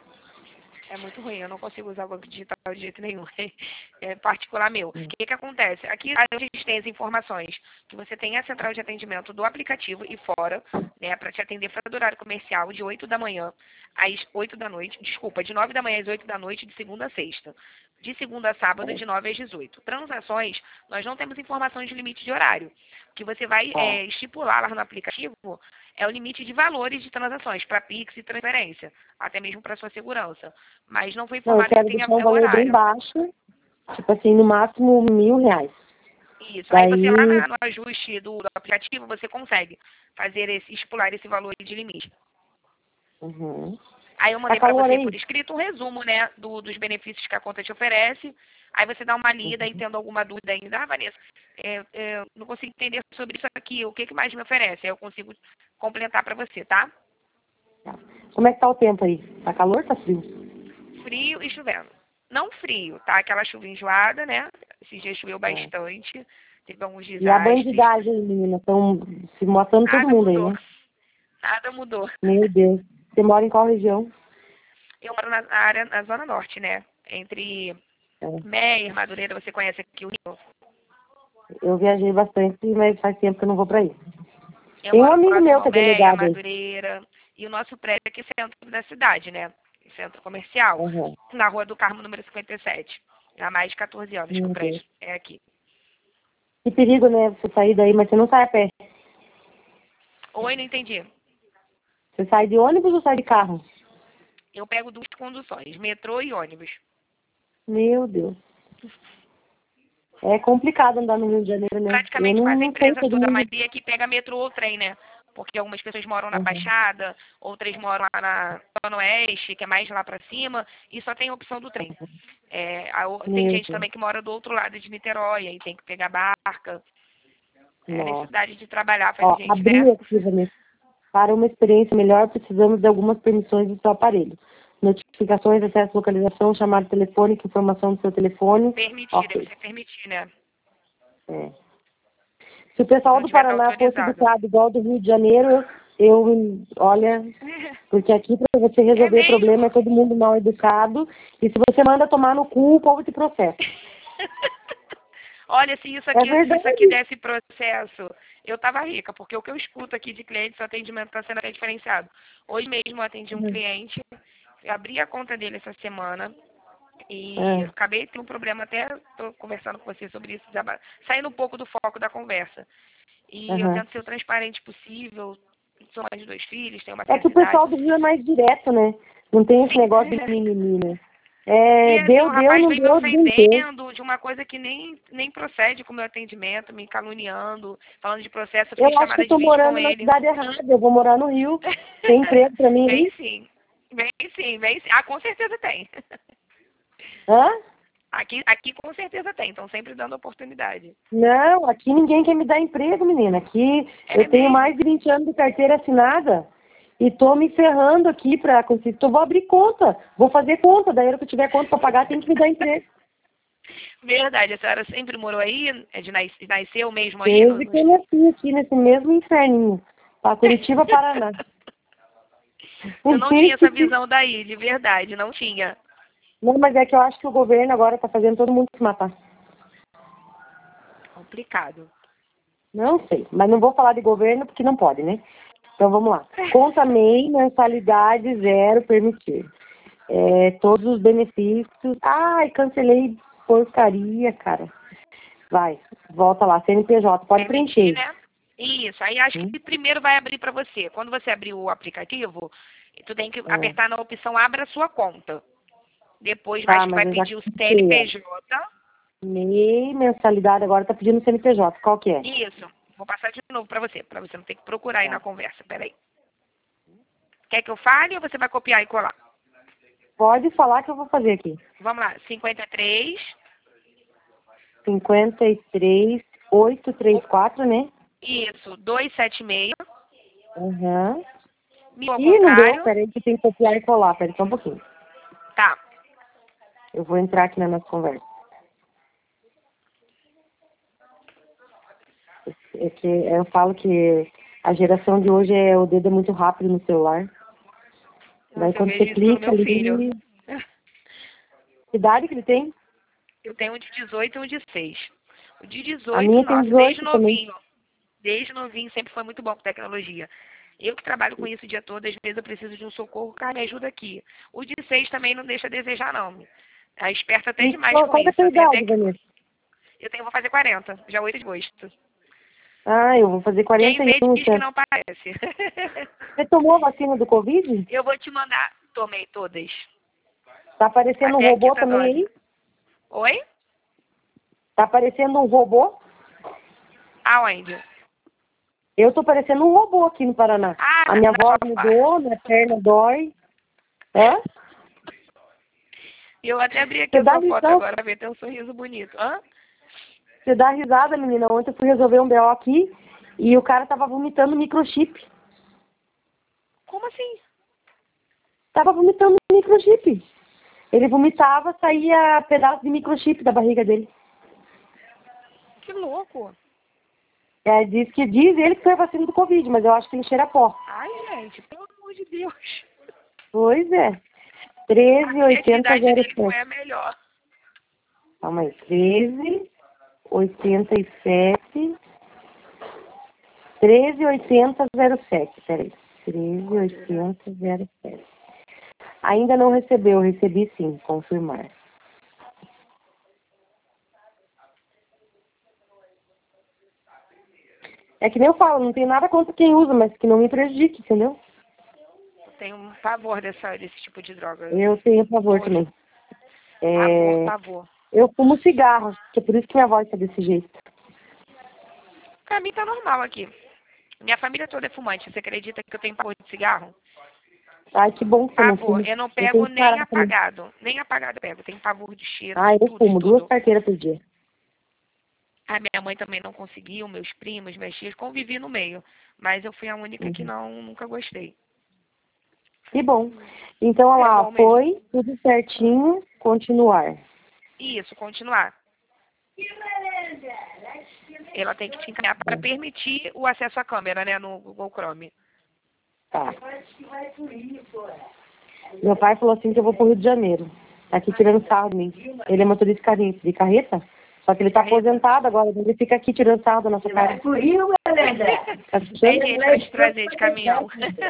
Speaker 1: É muito ruim, eu não consigo usar o banco digital de jeito nenhum. É particular meu. O que, que acontece? Aqui a gente tem as informações que você tem a central de atendimento do aplicativo e fora, né, para te atender fora do horário comercial, de oito da manhã às oito da noite. Desculpa, de nove da manhã às oito da noite, de segunda a sexta. De segunda a sábado, de nove às dezoito. Transações, nós não temos informações de limite de horário. O que você vai
Speaker 2: Tá.
Speaker 1: é, estipular lá no aplicativo é o limite de valores de transações para Pix e transferência, até mesmo para sua segurança. Mas não foi
Speaker 2: Não, eu
Speaker 1: informado que
Speaker 2: quero
Speaker 1: tenha
Speaker 2: deixar um
Speaker 1: é,
Speaker 2: valor bem
Speaker 1: horário.
Speaker 2: baixo, tipo assim, no máximo mil reais.
Speaker 1: Isso. Aí você lá
Speaker 2: Daí,
Speaker 1: na- no ajuste do, do aplicativo, você consegue fazer esse, estipular esse valor de limite.
Speaker 2: uhum.
Speaker 1: Aí eu
Speaker 2: Tá
Speaker 1: mandei para
Speaker 2: calor
Speaker 1: você
Speaker 2: aí?
Speaker 1: por escrito um resumo, né, do- dos benefícios que a conta te oferece. Aí você dá uma lida e
Speaker 2: Uhum.
Speaker 1: tendo alguma dúvida ainda, ah, Vanessa, é, é, não consigo entender sobre isso aqui, o que, que mais me oferece? Aí eu consigo completar para você, tá?
Speaker 2: Tá. Como é que tá o tempo aí? Tá calor ou tá frio?
Speaker 1: Frio e chovendo. Não frio, tá? Aquela chuva enjoada, né? Esse dia choveu
Speaker 2: É.
Speaker 1: bastante, teve alguns
Speaker 2: E a
Speaker 1: desastres.
Speaker 2: bandidagem, menina, estão se matando todo
Speaker 1: Nada
Speaker 2: mundo aí,
Speaker 1: mudou.
Speaker 2: né?
Speaker 1: Nada mudou.
Speaker 2: Meu Deus. Você mora em qual região?
Speaker 1: Eu moro na área, na Zona Norte, né? Entre
Speaker 2: É.
Speaker 1: Meia, Madureira, você conhece aqui o Rio?
Speaker 2: Eu viajei bastante, mas faz tempo que eu não vou pra aí.
Speaker 1: Eu
Speaker 2: Tem um
Speaker 1: moro
Speaker 2: amigo meu
Speaker 1: próximo ao
Speaker 2: que é
Speaker 1: Meia,
Speaker 2: delegado aí.
Speaker 1: Madureira, e o nosso prédio é aqui é centro da cidade, né? Centro comercial,
Speaker 2: Uhum.
Speaker 1: na Rua do Carmo, número cinquenta e sete. Há mais de quatorze anos que o
Speaker 2: Meu Deus.
Speaker 1: prédio é aqui.
Speaker 2: Que perigo, né? Você sair daí, mas você não sai a pé.
Speaker 1: Oi, não entendi.
Speaker 2: Você sai de ônibus ou sai de carro?
Speaker 1: Eu pego duas conduções, metrô e ônibus.
Speaker 2: Meu Deus. É complicado andar no Rio de Janeiro, né? Eu
Speaker 1: Praticamente
Speaker 2: não,
Speaker 1: quase a
Speaker 2: não sei
Speaker 1: empresa
Speaker 2: todo
Speaker 1: toda, a
Speaker 2: mundo.
Speaker 1: maioria que pega metrô ou trem, né? Porque algumas pessoas moram na
Speaker 2: Uhum.
Speaker 1: Baixada, outras moram lá na Zona Oeste, que é mais lá pra cima, e só tem a opção do trem. É, a o- tem
Speaker 2: Meu
Speaker 1: gente
Speaker 2: Deus.
Speaker 1: também que mora do outro lado de Niterói, aí tem que pegar barca. É, a
Speaker 2: Nossa.
Speaker 1: necessidade de trabalhar faz a
Speaker 2: Ó,
Speaker 1: gente, né?
Speaker 2: abriu aqui, Vanessa. Para uma experiência melhor, precisamos de algumas permissões do seu aparelho. Notificações, acesso à localização, chamada telefônica, informação do seu telefone.
Speaker 1: Permitir, deve
Speaker 2: Ok.
Speaker 1: ser permitir, né?
Speaker 2: É. Se o pessoal
Speaker 1: Não
Speaker 2: do
Speaker 1: tiver
Speaker 2: Paraná fosse
Speaker 1: autorizado.
Speaker 2: educado igual do Rio de Janeiro, eu, olha, porque aqui para você resolver
Speaker 1: mesmo?
Speaker 2: problema é todo mundo mal educado, e se você manda tomar no cu, o povo te processa.
Speaker 1: Olha, se isso
Speaker 2: É
Speaker 1: aqui, se
Speaker 2: verdade.
Speaker 1: isso aqui desse processo, eu tava rica, porque o que eu escuto aqui de clientes, o atendimento está sendo até diferenciado. Hoje mesmo eu atendi um
Speaker 2: Uhum.
Speaker 1: cliente, eu abri a conta dele essa semana e
Speaker 2: É.
Speaker 1: acabei de ter um problema, até tô conversando com você sobre isso, desaba- saindo um pouco do foco da conversa. E eu
Speaker 2: Uhum.
Speaker 1: tento ser o transparente possível, sou mãe de dois filhos, tenho uma
Speaker 2: É que
Speaker 1: certa
Speaker 2: o pessoal
Speaker 1: idade.
Speaker 2: do Rio é mais direto, né? Não tem esse
Speaker 1: Sim.
Speaker 2: negócio de mimimi, né?
Speaker 1: E
Speaker 2: É,
Speaker 1: assim, o
Speaker 2: deu, deu,
Speaker 1: rapaz
Speaker 2: não
Speaker 1: veio me
Speaker 2: deu, desenteu.
Speaker 1: ofendendo de uma coisa que nem, nem procede com o meu atendimento, me caluniando, falando de processo, eu
Speaker 2: Eu
Speaker 1: fiz
Speaker 2: acho que
Speaker 1: chamada
Speaker 2: eu
Speaker 1: de
Speaker 2: tô
Speaker 1: vídeo com
Speaker 2: morando na
Speaker 1: ele.
Speaker 2: cidade errada, eu vou morar no Rio. Tem emprego pra mim
Speaker 1: Vem
Speaker 2: aí?
Speaker 1: sim, vem sim, vem sim. Ah, com certeza tem.
Speaker 2: Hã?
Speaker 1: Aqui, aqui com certeza tem, estão sempre dando oportunidade.
Speaker 2: Não, aqui ninguém quer me dar emprego, menina. Aqui
Speaker 1: É
Speaker 2: eu tenho
Speaker 1: mesmo?
Speaker 2: mais de vinte anos de carteira assinada e tô me ferrando aqui pra conseguir. Então, vou abrir conta, vou fazer conta. Daí, a hora que eu tiver conta pra pagar, tem que me dar emprego.
Speaker 1: Verdade, a senhora sempre morou aí? É de nas- nasceu mesmo aí? No,
Speaker 2: Desde
Speaker 1: no...
Speaker 2: que eu nasci aqui nesse mesmo inferninho. Pra Curitiba, Paraná.
Speaker 1: Eu não tinha essa visão daí, de verdade, não tinha.
Speaker 2: Não, mas é que eu acho que o governo agora tá fazendo todo mundo se matar.
Speaker 1: Complicado.
Speaker 2: Não sei, mas não vou falar de governo porque não pode, né? Então vamos lá. Conta M E I, mensalidade zero permitir. É, todos os benefícios. Ai, cancelei porcaria, cara. Vai, volta lá, C N P J, pode
Speaker 1: Permitir,
Speaker 2: preencher.
Speaker 1: né? Isso, aí acho
Speaker 2: Hum?
Speaker 1: que primeiro vai abrir para você. Quando você abrir o aplicativo, tu tem que
Speaker 2: É.
Speaker 1: apertar na opção Abra sua conta. Depois vai,
Speaker 2: Tá,
Speaker 1: acho que
Speaker 2: mas
Speaker 1: vai
Speaker 2: eu já
Speaker 1: pedir o
Speaker 2: cliquei.
Speaker 1: C N P J.
Speaker 2: M E I, mensalidade, agora tá pedindo C N P J. Qual que é?
Speaker 1: Isso. Vou passar de novo para você, para você não ter que procurar aí
Speaker 2: Tá.
Speaker 1: na conversa. Peraí. Quer que eu fale ou você vai copiar e colar?
Speaker 2: Pode falar que eu vou fazer aqui.
Speaker 1: Vamos lá. cinquenta e três.
Speaker 2: cinquenta e três, oitocentos e trinta e quatro, né?
Speaker 1: Isso. duzentos e setenta e seis.
Speaker 2: Aham.
Speaker 1: Mil ao
Speaker 2: Ih, não deu.
Speaker 1: contrário.
Speaker 2: Peraí que tem que copiar e colar. Peraí só um pouquinho.
Speaker 1: Tá.
Speaker 2: Eu vou entrar aqui na nossa conversa. É que eu falo que a geração de hoje é o dedo é muito rápido no celular. Daí
Speaker 1: Nossa, eu
Speaker 2: quando
Speaker 1: vejo
Speaker 2: você
Speaker 1: isso pelo
Speaker 2: clica
Speaker 1: meu filho.
Speaker 2: ali. Que idade que ele tem?
Speaker 1: Eu tenho um de dezoito e um de seis. O de
Speaker 2: A
Speaker 1: dezoito,
Speaker 2: minha tem
Speaker 1: nossa, desde
Speaker 2: dezoito também.
Speaker 1: novinho. Desde novinho sempre foi muito bom com tecnologia. Eu que trabalho com isso o dia todo, às vezes eu preciso de um socorro, cara, me ajuda aqui. O de seis também não deixa a desejar, não. É esperto até
Speaker 2: E
Speaker 1: demais
Speaker 2: qual,
Speaker 1: com
Speaker 2: qual que é a
Speaker 1: isso.
Speaker 2: tua
Speaker 1: Eu tenho até
Speaker 2: idade,
Speaker 1: que.
Speaker 2: Vanessa?
Speaker 1: Eu tenho, vou fazer quarenta, já oito de agosto.
Speaker 2: Ah, eu vou fazer
Speaker 1: Quem
Speaker 2: quarenta e
Speaker 1: vê
Speaker 2: um.
Speaker 1: diz que
Speaker 2: Certo?
Speaker 1: não parece.
Speaker 2: Você tomou a vacina do Covid?
Speaker 1: Eu vou te mandar, tomei todas.
Speaker 2: Tá aparecendo um
Speaker 1: Até a
Speaker 2: robô
Speaker 1: quinta
Speaker 2: também
Speaker 1: dose.
Speaker 2: aí?
Speaker 1: Oi?
Speaker 2: Tá aparecendo um robô?
Speaker 1: Aonde?
Speaker 2: Eu tô parecendo um robô aqui no Paraná.
Speaker 1: Ah,
Speaker 2: A
Speaker 1: na,
Speaker 2: minha
Speaker 1: na
Speaker 2: voz
Speaker 1: sua
Speaker 2: mudou, minha perna dói. Hã?
Speaker 1: Eu até abri aqui
Speaker 2: Você
Speaker 1: a
Speaker 2: dá
Speaker 1: sua foto
Speaker 2: risada,
Speaker 1: agora pra ver, tem um sorriso bonito. Hã?
Speaker 2: você dá risada, menina. Ontem eu fui resolver um B O aqui e o cara tava vomitando microchip.
Speaker 1: Como assim?
Speaker 2: Tava vomitando microchip. Ele vomitava, saía pedaço de microchip da barriga dele.
Speaker 1: Que louco.
Speaker 2: É, diz que diz ele que foi a vacina do Covid, mas eu acho que ele cheira pó.
Speaker 1: Ai, gente, pelo amor de Deus.
Speaker 2: Pois é.
Speaker 1: A
Speaker 2: treze oitenta
Speaker 1: criatividade
Speaker 2: zero
Speaker 1: dele foi
Speaker 2: sete.
Speaker 1: a melhor.
Speaker 2: Calma aí. treze oitenta e sete. treze oitenta zero sete. Peraí. treze oitenta zero sete. Ainda não recebeu. Recebi sim. Confirmar. É que nem eu falo, não tem nada contra quem usa, mas que não me prejudique, entendeu?
Speaker 1: Eu tenho um pavor dessa, desse tipo de droga.
Speaker 2: Eu tenho favor
Speaker 1: Nojo.
Speaker 2: também.
Speaker 1: Pavor,
Speaker 2: É,
Speaker 1: pavor.
Speaker 2: eu fumo cigarro, que é por isso que minha voz tá desse jeito.
Speaker 1: Pra mim tá normal aqui. Minha família toda é fumante. Você acredita que eu tenho pavor de cigarro?
Speaker 2: Ai, que bom que você não
Speaker 1: Pavor.
Speaker 2: fuma.
Speaker 1: Eu não
Speaker 2: Eu tenho
Speaker 1: pego
Speaker 2: que
Speaker 1: nem
Speaker 2: parar também.
Speaker 1: apagado. Nem apagado eu pego. Tenho pavor de cheiro,
Speaker 2: Ah,
Speaker 1: de
Speaker 2: eu
Speaker 1: tudo, de
Speaker 2: fumo duas
Speaker 1: tudo.
Speaker 2: carteiras por dia.
Speaker 1: A minha mãe também não conseguiu, meus primos, minhas tias, convivi no meio. Mas eu fui a única que
Speaker 2: Uhum.
Speaker 1: não, nunca gostei.
Speaker 2: Que bom. Então, olha
Speaker 1: É
Speaker 2: lá,
Speaker 1: bom mesmo.
Speaker 2: foi, tudo certinho, continuar.
Speaker 1: Isso, continuar. ela tem que te encaminhar para permitir o acesso à câmera, né, no Google Chrome.
Speaker 2: Tá. Meu pai falou assim que eu vou pro Rio de Janeiro. Tá aqui tirando sarro de mim. Ele é motorista de carrinho- de carreta, só que ele tá aposentado agora, ele fica aqui tirando sarro da nossa cara.
Speaker 3: Pro Rio, galera.
Speaker 2: Tá
Speaker 1: Tem
Speaker 2: assistindo?
Speaker 1: gente pra te trazer de caminhão.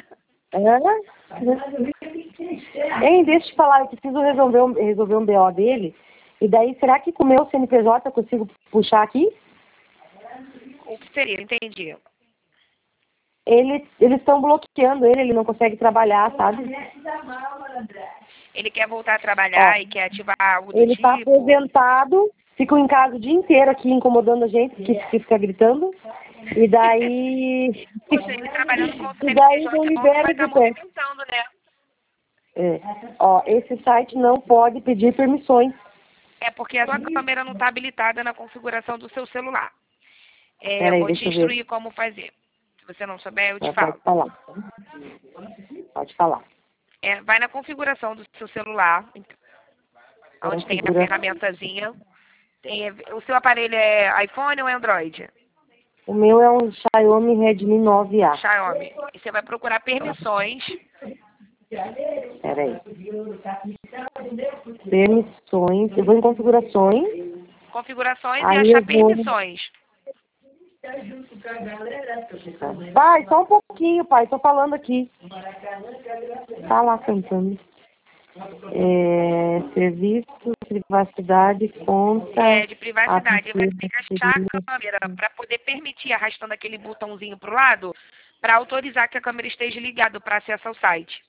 Speaker 2: É? Hein, deixa eu te falar, eu preciso resolver, um- resolver um B O dele. E daí, será que com o meu C N P J eu consigo puxar aqui?
Speaker 1: O que seria? Entendi.
Speaker 2: Ele, eles estão bloqueando ele, ele não consegue trabalhar, sabe?
Speaker 1: Ele quer voltar a trabalhar
Speaker 2: Ó,
Speaker 1: e quer ativar algo do
Speaker 2: Ele
Speaker 1: tipo.
Speaker 2: tá aposentado, fica em casa o dia inteiro aqui incomodando a gente, que, que fica gritando. E daí...
Speaker 1: Poxa, ele trabalhando com o
Speaker 2: e daí
Speaker 1: C N P J
Speaker 2: não
Speaker 1: é bom que
Speaker 2: libera
Speaker 1: vai
Speaker 2: ele
Speaker 1: estar
Speaker 2: do pé.
Speaker 1: movimentando, né?
Speaker 2: É. Ó, esse site não pode pedir permissões.
Speaker 1: É porque a sua câmera não está habilitada na configuração do seu celular. É,
Speaker 2: Peraí,
Speaker 1: vou te
Speaker 2: deixa eu ver.
Speaker 1: instruir como fazer. Se você não souber, eu te
Speaker 2: Pode
Speaker 1: falo.
Speaker 2: falar. Pode falar.
Speaker 1: É, vai na configuração do seu celular, onde tem a
Speaker 2: Configura-
Speaker 1: ferramentazinha. Tem, o seu aparelho é iPhone ou Android?
Speaker 2: O meu é um Xiaomi Redmi nove A.
Speaker 1: Xiaomi. E você vai procurar permissões.
Speaker 2: Peraí. Permissões. Eu vou em configurações.
Speaker 1: Configurações e
Speaker 2: Aí
Speaker 1: achar
Speaker 2: eu vou-
Speaker 1: permissões.
Speaker 2: Pai, só um pouquinho, pai. Tô falando aqui. Tá lá cantando. É, serviço, privacidade, conta.
Speaker 1: É, de privacidade. Vai ter que achar
Speaker 2: aplicativo.
Speaker 1: a câmera para poder permitir, arrastando aquele botãozinho para o lado, para autorizar que a câmera esteja ligada para acesso ao site.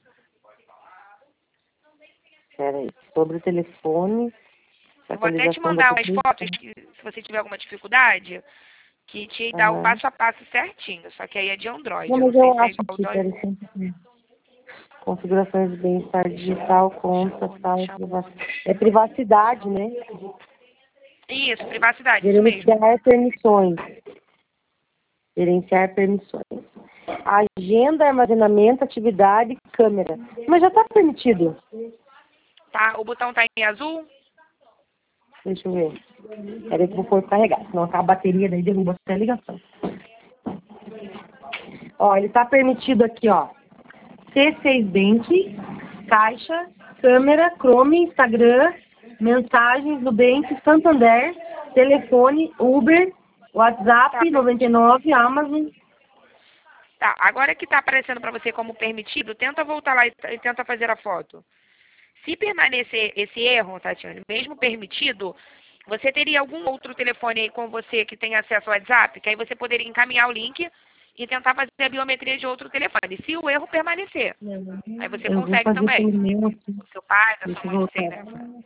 Speaker 2: Peraí. Sobre o telefone.
Speaker 1: Eu vou até te
Speaker 2: atualização
Speaker 1: mandar
Speaker 2: da
Speaker 1: umas fotos, que, se você tiver alguma dificuldade, que te dá o
Speaker 2: Aham.
Speaker 1: passo a passo certinho. Só que aí é de Android.
Speaker 2: Não,
Speaker 1: Eu
Speaker 2: mas
Speaker 1: não sei
Speaker 2: eu
Speaker 1: se é
Speaker 2: acho
Speaker 1: igual
Speaker 2: que
Speaker 1: do
Speaker 2: peraí, sempre. Configurações de bem-estar digital, conta, tal, privacidade. É privacidade, né?
Speaker 1: Isso, privacidade, isso mesmo.
Speaker 2: Gerenciar permissões. Gerenciar permissões. Agenda, armazenamento, atividade, câmera. Mas já está permitido.
Speaker 1: Tá? O botão tá em azul?
Speaker 2: Deixa eu ver. Peraí que eu vou pôr carregar, senão acaba a bateria, daí derruba até a ligação. Ó, ele está permitido aqui, ó. C seis Bank, Caixa, câmera, Chrome, Instagram, mensagens, Nubank, Santander, telefone, Uber, WhatsApp,
Speaker 1: Tá.
Speaker 2: noventa e nove, Amazon.
Speaker 1: Tá, agora que tá aparecendo para você como permitido, tenta voltar lá e, e tenta fazer a foto. Se permanecer esse erro, Tatiane, mesmo permitido, você teria algum outro telefone aí com você que tem acesso ao WhatsApp, que aí você poderia encaminhar o link e tentar fazer a biometria de outro telefone, se o erro permanecer. Aí você
Speaker 2: Eu vou
Speaker 1: consegue
Speaker 2: fazer
Speaker 1: também.
Speaker 2: pelo meu aqui.
Speaker 1: O seu pai, da
Speaker 2: Deixa
Speaker 1: sua
Speaker 2: eu
Speaker 1: mãe, não sei,
Speaker 2: voltar.
Speaker 1: né?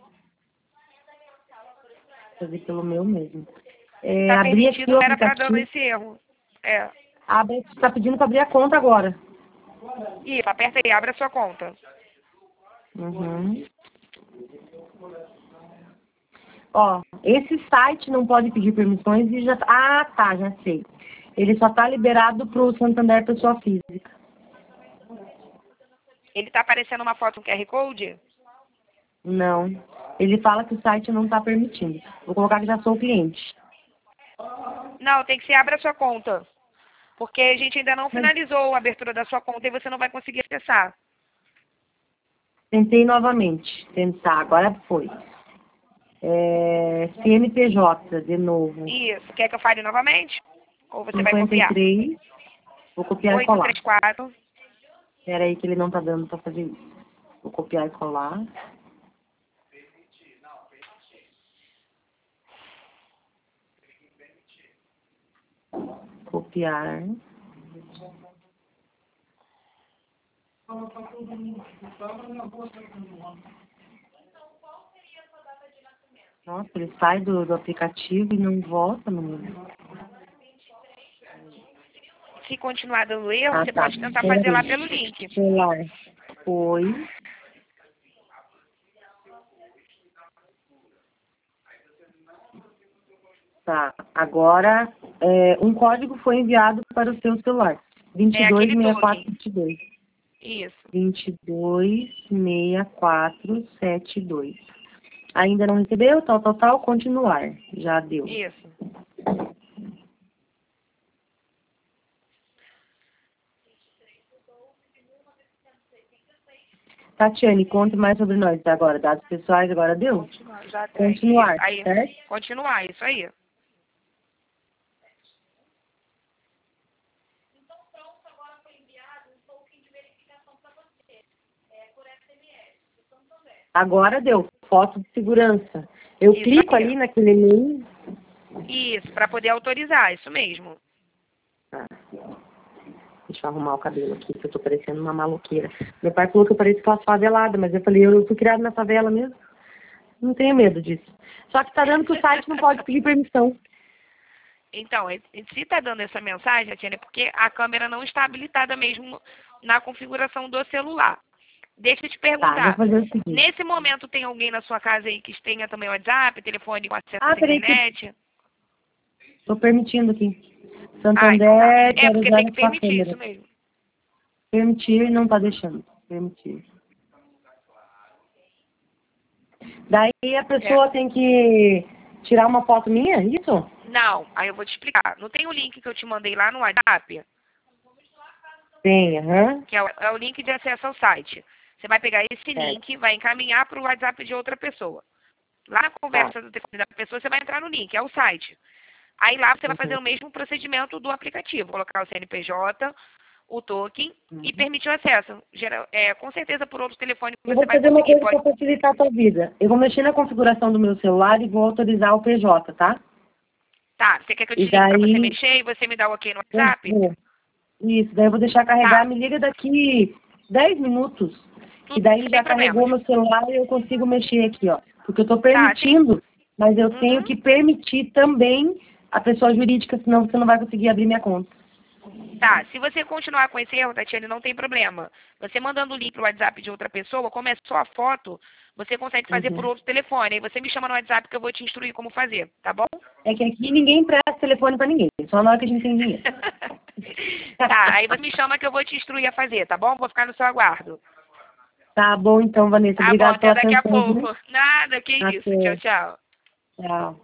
Speaker 2: Fazer pelo meu mesmo. É,
Speaker 1: Tá
Speaker 2: abrir aqui
Speaker 1: permitido,
Speaker 2: o
Speaker 1: era para dando
Speaker 2: aplicativo.
Speaker 1: esse erro. É.
Speaker 2: Abre, está pedindo para abrir a conta agora.
Speaker 1: Isso, aperta aí, abre a sua conta.
Speaker 2: Uhum. Ó, esse site não pode pedir permissões e já... Ah, tá, já sei. Ele só está liberado para o Santander Pessoa Física.
Speaker 1: Ele tá aparecendo uma foto, um Q R Code?
Speaker 2: Não. Ele fala que o site não está permitindo. Vou colocar que já sou o cliente.
Speaker 1: Não, tem que ser abre a sua conta. Porque a gente ainda não finalizou a abertura da sua conta e você não vai conseguir acessar.
Speaker 2: Tentei novamente. Tentar, agora foi. É, C N P J, de novo.
Speaker 1: Isso. Quer que eu fale novamente? Ou você vai
Speaker 2: cinquenta e
Speaker 1: copiar?
Speaker 2: três. Vou copiar e colar.
Speaker 1: oito três quatro.
Speaker 2: Espera aí que ele não tá dando para fazer isso. Vou copiar e colar. Copiar. Nossa, ele sai do, do aplicativo e não volta, menino.
Speaker 1: Se continuar dando erro,
Speaker 2: Ah,
Speaker 1: você
Speaker 2: tá.
Speaker 1: pode tentar
Speaker 2: Pera
Speaker 1: fazer lá
Speaker 2: aí.
Speaker 1: pelo link.
Speaker 2: Celular. Foi. Tá. Agora, é, um código foi enviado para o seu celular. vinte e dois, sessenta e quatro, setenta e dois.
Speaker 1: Isso.
Speaker 2: vinte e dois, sessenta e quatro, setenta e dois. Ainda não recebeu? Tal, tal, tal. Continuar. Já deu.
Speaker 1: Isso.
Speaker 2: Tatiane, conte mais sobre nós agora. Dados pessoais, agora deu?
Speaker 1: Continuar, já tem.
Speaker 2: Continuar,
Speaker 1: Aí,
Speaker 2: certo?
Speaker 1: continuar, isso aí.
Speaker 2: Agora deu. Foto de segurança. Eu
Speaker 1: Isso
Speaker 2: clico
Speaker 1: aí.
Speaker 2: ali naquele e-mail.
Speaker 1: Isso, para poder autorizar, isso mesmo.
Speaker 2: Ah, deixa eu arrumar o cabelo aqui, que eu tô parecendo uma maloqueira. Meu pai falou que eu pareço aquela favelada, mas eu falei, eu fui criado na favela mesmo. Não tenho medo disso. Só que tá dando que o site não pode pedir permissão.
Speaker 1: Então, se está dando essa mensagem, Tatiana, é porque a câmera não está habilitada mesmo na configuração do celular. Deixa eu te
Speaker 2: Tá, vou
Speaker 1: perguntar.
Speaker 2: fazer o seguinte.
Speaker 1: Nesse momento, tem alguém na sua casa aí que tenha também WhatsApp, telefone com acesso
Speaker 2: Ah,
Speaker 1: à
Speaker 2: peraí que-
Speaker 1: internet?
Speaker 2: Tô permitindo aqui.
Speaker 1: Ah,
Speaker 2: Santander,
Speaker 1: então tá. É,
Speaker 2: quero
Speaker 1: porque
Speaker 2: usar
Speaker 1: tem
Speaker 2: a
Speaker 1: que
Speaker 2: sua
Speaker 1: permitir
Speaker 2: câmera.
Speaker 1: isso mesmo.
Speaker 2: Permitir, não tá deixando. Permitir. Daí a pessoa
Speaker 1: É.
Speaker 2: tem que tirar uma foto minha, isso?
Speaker 1: Não, aí eu vou te explicar. Não tem o link que eu te mandei lá no WhatsApp,
Speaker 2: Tem, aham.
Speaker 1: que é o, é o link de acesso ao site. Você vai pegar esse
Speaker 2: Certo.
Speaker 1: link, vai encaminhar para o WhatsApp de outra pessoa. Lá na conversa do telefone da pessoa, você vai entrar no link, é o site. Aí lá você vai fazer
Speaker 2: Uhum.
Speaker 1: o mesmo procedimento do aplicativo, colocar o C N P J, o token
Speaker 2: Uhum.
Speaker 1: e permitir o acesso. Geral, é, com certeza por outro telefone
Speaker 2: Eu
Speaker 1: você
Speaker 2: vou
Speaker 1: vai
Speaker 2: fazer uma
Speaker 1: conseguir.
Speaker 2: coisa
Speaker 1: Pode...
Speaker 2: para facilitar a tua vida. Eu vou mexer na configuração do meu celular e vou autorizar o P J, tá?
Speaker 1: Tá, você quer que eu te
Speaker 2: E
Speaker 1: ligue para você
Speaker 2: daí
Speaker 1: mexer e você me dá o ok no
Speaker 2: eu
Speaker 1: WhatsApp?
Speaker 2: vou. Isso, daí eu vou deixar carregar.
Speaker 1: Tá.
Speaker 2: Me liga daqui dez minutos.
Speaker 1: Tudo
Speaker 2: E daí já
Speaker 1: sem
Speaker 2: carregou
Speaker 1: problemas.
Speaker 2: meu celular e eu consigo mexer aqui, ó. Porque eu tô
Speaker 1: Tá, sim.
Speaker 2: permitindo, mas eu
Speaker 1: Uhum.
Speaker 2: tenho que permitir também a pessoa jurídica, senão você não vai conseguir abrir minha conta.
Speaker 1: Tá, se você continuar com esse erro, Tatiane, não tem problema. Você mandando o link pro WhatsApp de outra pessoa, como é só a foto, você consegue fazer por
Speaker 2: Uhum.
Speaker 1: outro telefone. Aí você me chama no WhatsApp que eu vou te instruir como fazer, tá bom?
Speaker 2: É que aqui ninguém presta telefone pra ninguém, só na hora que a gente tem dinheiro.
Speaker 1: Tá, aí você me chama que eu vou te instruir a fazer, tá bom? Vou ficar no seu aguardo.
Speaker 2: Tá bom então, Vanessa.
Speaker 1: Tá bom,
Speaker 2: Obrigada
Speaker 1: até
Speaker 2: pela
Speaker 1: daqui a
Speaker 2: atenção. Viu?
Speaker 1: pouco. Nada, que isso.
Speaker 2: Até.
Speaker 1: Tchau, tchau.
Speaker 2: Tchau.